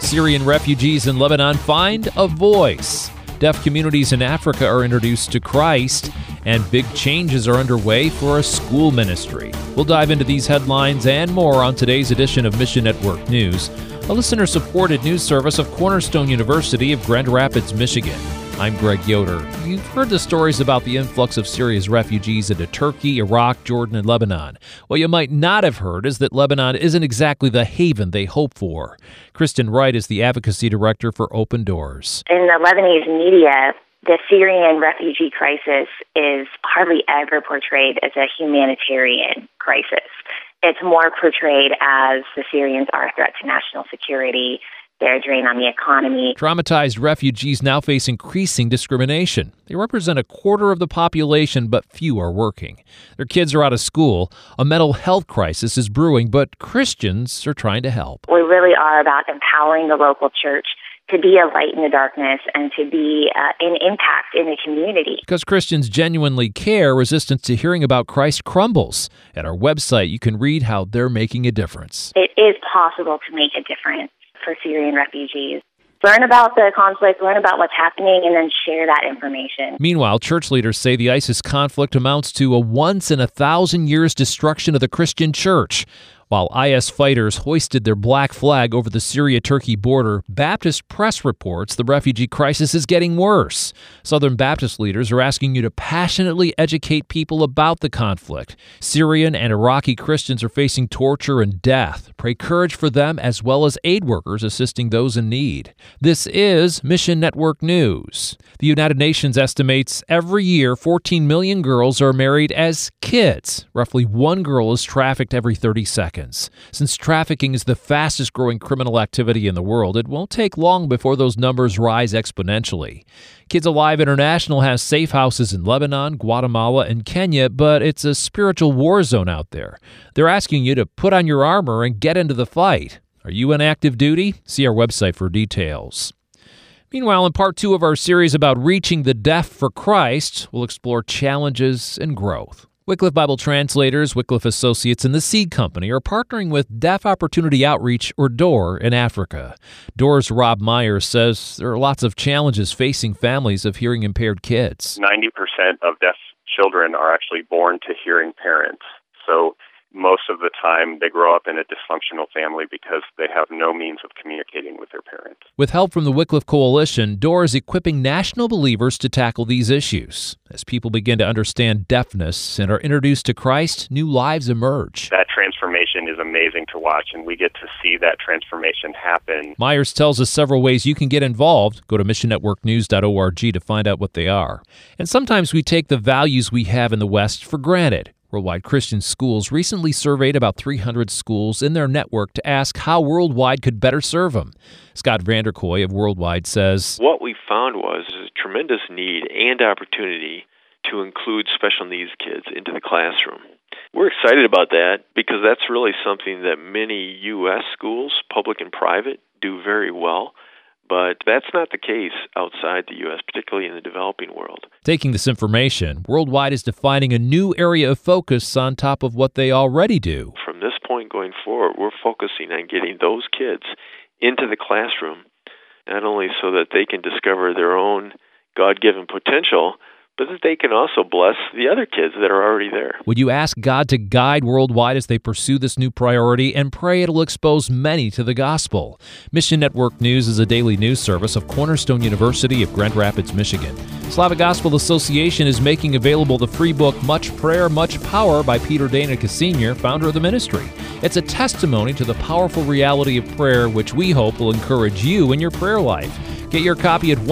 Syrian refugees in Lebanon find a voice. Deaf communities in Africa are introduced to Christ, and big changes are underway for a school ministry. We'll dive into these headlines and more on today's edition of Mission Network News, a listener-supported news service of Cornerstone University of Grand Rapids, Michigan. I'm Greg Yoder. You've heard the stories about the influx of Syria's refugees into Turkey, Iraq, Jordan, and Lebanon. What you might not have heard is that Lebanon isn't exactly the haven they hope for. Kristen Wright is the advocacy director for Open Doors. In the Lebanese media, the Syrian refugee crisis is hardly ever portrayed as a humanitarian crisis. It's more portrayed as the Syrians are a threat to national security. They're a drain on the economy. Traumatized refugees now face increasing discrimination. They represent a quarter of the population, but few are working. Their kids are out of school. A mental health crisis is brewing, but Christians are trying to help. We really are about empowering the local church to be a light in the darkness and to be an impact in the community. Because Christians genuinely care, resistance to hearing about Christ crumbles. At our website, you can read how they're making a difference. It is possible to make a difference for Syrian refugees. Learn about the conflict, learn about what's happening, and then share that information. Meanwhile, church leaders say the ISIS conflict amounts to a once-in-a-thousand-years destruction of the Christian church. While IS fighters hoisted their black flag over the Syria-Turkey border, Baptist Press reports the refugee crisis is getting worse. Southern Baptist leaders are asking you to passionately educate people about the conflict. Syrian and Iraqi Christians are facing torture and death. Pray courage for them as well as aid workers assisting those in need. This is Mission Network News. The United Nations estimates every year 14 million girls are married as kids. Roughly one girl is trafficked every 30 seconds. Since trafficking is the fastest growing criminal activity in the world, it won't take long before those numbers rise exponentially. Kids Alive International has safe houses in Lebanon, Guatemala, and Kenya, but it's a spiritual war zone out there. They're asking you to put on your armor and get into the fight. Are you on active duty? See our website for details. Meanwhile, in part 2 of our series about reaching the deaf for Christ, we'll explore challenges and growth. Wycliffe Bible Translators, Wycliffe Associates, and the Seed Company are partnering with Deaf Opportunity Outreach, or DOOR, in Africa. DOOR's Rob Myers says there are lots of challenges facing families of hearing-impaired kids. 90% of deaf children are actually born to hearing parents. So most of the time they grow up in a dysfunctional family because they have no means of communicating with their parents. With help from the Wycliffe Coalition, DOOR is equipping national believers to tackle these issues. As people begin to understand deafness and are introduced to Christ, new lives emerge. That transformation is amazing to watch, and we get to see that transformation happen. Myers tells us several ways you can get involved. Go to missionnetworknews.org to find out what they are. And sometimes we take the values we have in the West for granted. Worldwide Christian Schools recently surveyed about 300 schools in their network to ask how Worldwide could better serve them. Scott Vanderkoy of Worldwide says, what we found was a tremendous need and opportunity to include special needs kids into the classroom. We're excited about that because that's really something that many U.S. schools, public and private, do very well. But that's not the case outside the U.S., particularly in the developing world. Taking this information, Worldwide is defining a new area of focus on top of what they already do. From this point going forward, we're focusing on getting those kids into the classroom, not only so that they can discover their own God-given potential, but that they can also bless the other kids that are already there. Would you ask God to guide Worldwide as they pursue this new priority and pray it'll expose many to the gospel? Mission Network News is a daily news service of Cornerstone University of Grand Rapids, Michigan. Slavic Gospel Association is making available the free book Much Prayer, Much Power by Peter Danica Sr., founder of the ministry. It's a testimony to the powerful reality of prayer, which we hope will encourage you in your prayer life. Get your copy at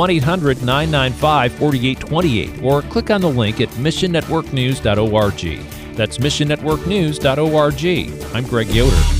1-800-995-4828 or click on the link at missionnetworknews.org. That's missionnetworknews.org. I'm Greg Yoder.